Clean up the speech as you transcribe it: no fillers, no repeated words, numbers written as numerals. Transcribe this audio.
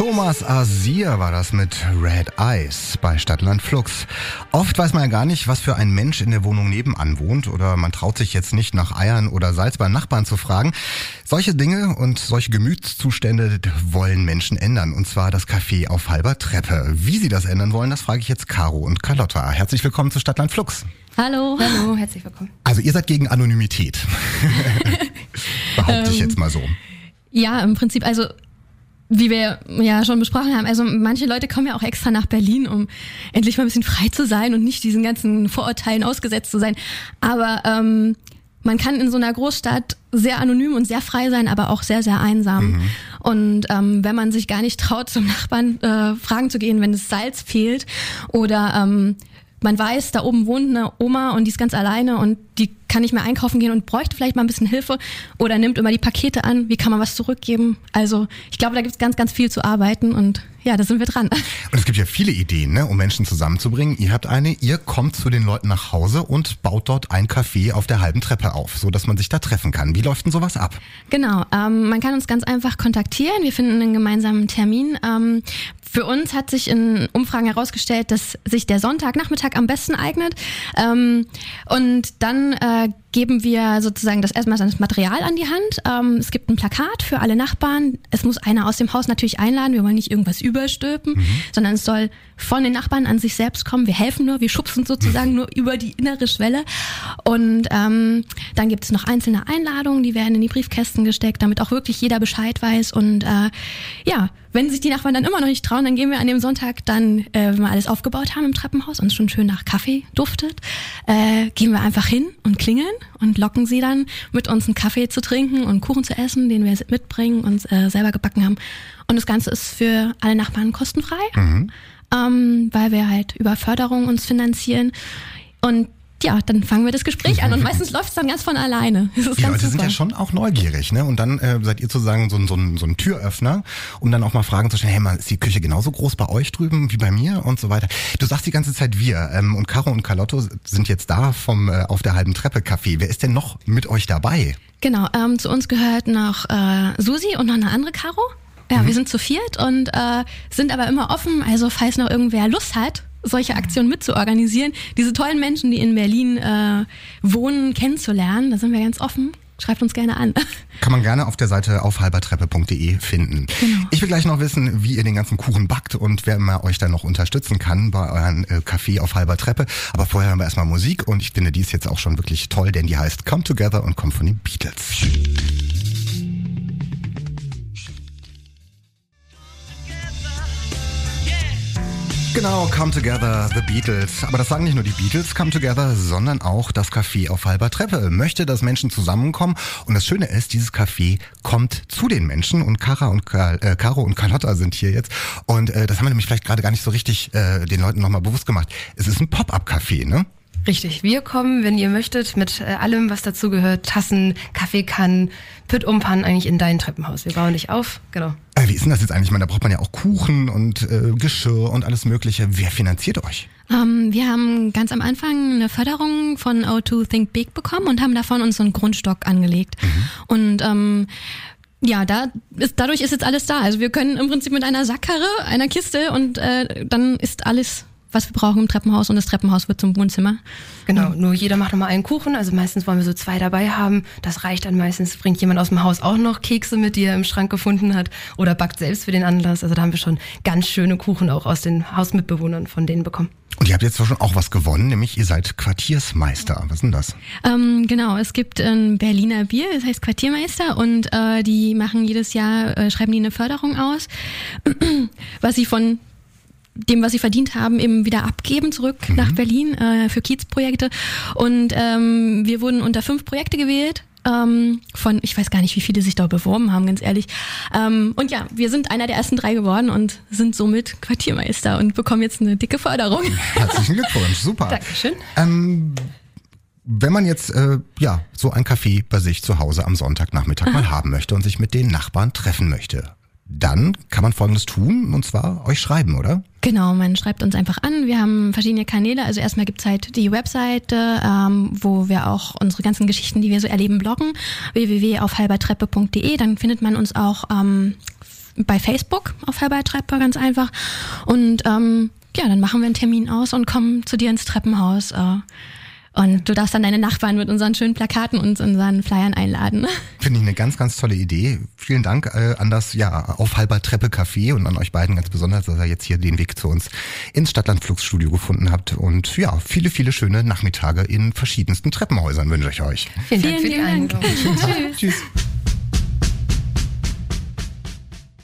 Thomas Asir war das mit Red Eyes bei Stadtland Flux. Oft weiß man ja gar nicht, was für ein Mensch in der Wohnung nebenan wohnt, oder man traut sich jetzt nicht nach Eiern oder Salz beim Nachbarn zu fragen. Solche Dinge und solche Gemütszustände wollen Menschen ändern, und zwar das Café auf halber Treppe. Wie sie das ändern wollen, das frage ich jetzt Caro und Carlotta. Herzlich willkommen zu Stadtland Flux. Hallo. Hallo, herzlich willkommen. Also ihr seid gegen Anonymität. Behaupte ich jetzt mal so. Ja, im Prinzip, also wie wir ja schon besprochen haben, also manche Leute kommen ja auch extra nach Berlin, um endlich mal ein bisschen frei zu sein und nicht diesen ganzen Vorurteilen ausgesetzt zu sein. Aber man kann in so einer Großstadt sehr anonym und sehr frei sein, aber auch sehr, sehr einsam. Mhm. Und wenn man sich gar nicht traut, zum Nachbarn fragen zu gehen, wenn das Salz fehlt, oder man weiß, da oben wohnt eine Oma und die ist ganz alleine und die kann nicht mehr einkaufen gehen und bräuchte vielleicht mal ein bisschen Hilfe, oder nimmt immer die Pakete an. Wie kann man was zurückgeben? Also ich glaube, da gibt es ganz, ganz viel zu arbeiten, und ja, da sind wir dran. Und es gibt ja viele Ideen, ne, um Menschen zusammenzubringen. Ihr habt eine, ihr kommt zu den Leuten nach Hause und baut dort ein Café auf der halben Treppe auf, so dass man sich da treffen kann. Wie läuft denn sowas ab? Genau, man kann uns ganz einfach kontaktieren. Wir finden einen gemeinsamen Termin. Für uns hat sich in Umfragen herausgestellt, dass sich der Sonntagnachmittag am besten eignet. Und dann geben wir sozusagen erstmal das Material an die Hand. Es gibt ein Plakat für alle Nachbarn. Es muss einer aus dem Haus natürlich einladen. Wir wollen nicht irgendwas überstülpen, sondern es soll von den Nachbarn an sich selbst kommen. Wir helfen nur, wir schubsen sozusagen nur über die innere Schwelle. Und dann gibt es noch einzelne Einladungen, die werden in die Briefkästen gesteckt, damit auch wirklich jeder Bescheid weiß. Und ja, wenn sich die Nachbarn dann immer noch nicht trauen, dann gehen wir an dem Sonntag dann, wenn wir alles aufgebaut haben im Treppenhaus und es schon schön nach Kaffee duftet, gehen wir einfach hin und klingeln und locken sie dann, mit uns einen Kaffee zu trinken und Kuchen zu essen, den wir mitbringen und selber gebacken haben. Und das Ganze ist für alle Nachbarn kostenfrei, weil wir halt über Förderung uns finanzieren. Und ja, dann fangen wir das Gespräch an und meistens läuft es dann ganz von alleine. Das ist die ganz Leute super. Sind ja schon auch neugierig, ne? Und dann seid ihr sozusagen so ein Türöffner, um dann auch mal Fragen zu stellen, hey, mal, ist die Küche genauso groß bei euch drüben wie bei mir und so weiter. Du sagst die ganze Zeit wir, und Caro und Carlotto sind jetzt da vom auf der halben Treppe Café. Wer ist denn noch mit euch dabei? Genau, zu uns gehört noch Susi und noch eine andere Caro. Ja, wir sind zu viert und sind aber immer offen, also falls noch irgendwer Lust hat, solche Aktionen mitzuorganisieren, diese tollen Menschen, die in Berlin wohnen, kennenzulernen, da sind wir ganz offen. Schreibt uns gerne an. Kann man gerne auf der Seite aufhalbertreppe.de finden. Genau. Ich will gleich noch wissen, wie ihr den ganzen Kuchen backt und wer mal euch dann noch unterstützen kann bei euren Café auf halber Treppe. Aber vorher hören wir erstmal Musik, und ich finde, die ist jetzt auch schon wirklich toll, denn die heißt Come Together und kommt von den Beatles. Genau, Come Together, The Beatles. Aber das sagen nicht nur die Beatles, Come Together, sondern auch das Café auf halber Treppe. Möchte, dass Menschen zusammenkommen. Und das Schöne ist, dieses Café kommt zu den Menschen. Und Caro und Carlotta sind hier jetzt. Und das haben wir nämlich vielleicht gerade gar nicht so richtig den Leuten nochmal bewusst gemacht. Es ist ein Pop-up-Café, ne? Richtig, wir kommen, wenn ihr möchtet, mit allem, was dazu gehört, Tassen, Kaffeekannen, Pütt-Umpan eigentlich in dein Treppenhaus. Wir bauen dich auf, genau. Wie ist denn das jetzt eigentlich? Ich meine, da braucht man ja auch Kuchen und Geschirr und alles Mögliche. Wer finanziert euch? Wir haben ganz am Anfang eine Förderung von O2 Think Big bekommen und haben davon uns so einen Grundstock angelegt. Und ja, dadurch ist jetzt alles da. Also wir können im Prinzip mit einer Sackkarre, einer Kiste, und dann ist alles, was wir brauchen im Treppenhaus, und das Treppenhaus wird zum Wohnzimmer. Genau, nur jeder macht nochmal einen Kuchen, also meistens wollen wir so 2 dabei haben, das reicht dann meistens, bringt jemand aus dem Haus auch noch Kekse mit, die er im Schrank gefunden hat, oder backt selbst für den Anlass, also da haben wir schon ganz schöne Kuchen auch aus den Hausmitbewohnern von denen bekommen. Und ihr habt jetzt schon auch was gewonnen, nämlich ihr seid Quartiersmeister. Was ist denn das? Genau, es gibt ein Berliner Bier, das heißt Quartiermeister, und die machen jedes Jahr, schreiben die eine Förderung aus, was sie von dem, was sie verdient haben, eben wieder abgeben zurück nach Berlin für Kiezprojekte. Und wir wurden unter 5 Projekte gewählt. Von, ich weiß gar nicht, wie viele sich da beworben haben, ganz ehrlich. Und ja, wir sind einer der ersten 3 geworden und sind somit Quartiermeister und bekommen jetzt eine dicke Förderung. Herzlichen Glückwunsch, super. Dankeschön. Wenn man jetzt so ein Café bei sich zu Hause am Sonntagnachmittag mal haben möchte und sich mit den Nachbarn treffen möchte, dann kann man Folgendes tun, und zwar euch schreiben, oder? Genau, man schreibt uns einfach an. Wir haben verschiedene Kanäle. Also erstmal gibt's halt die Webseite, wo wir auch unsere ganzen Geschichten, die wir so erleben, bloggen. www.aufhalbertreppe.de. Dann findet man uns auch bei Facebook auf Herbei-Treppe ganz einfach. Und dann machen wir einen Termin aus und kommen zu dir ins Treppenhaus. Und du darfst dann deine Nachbarn mit unseren schönen Plakaten und unseren Flyern einladen. Finde ich eine ganz, ganz tolle Idee. Vielen Dank an das Aufhalber-Treppe-Café und an euch beiden ganz besonders, dass ihr jetzt hier den Weg zu uns ins Stadtland-Flux-Studio gefunden habt. Und ja, viele, viele schöne Nachmittage in verschiedensten Treppenhäusern wünsche ich euch. Vielen Dank für die Einladung. Tschüss.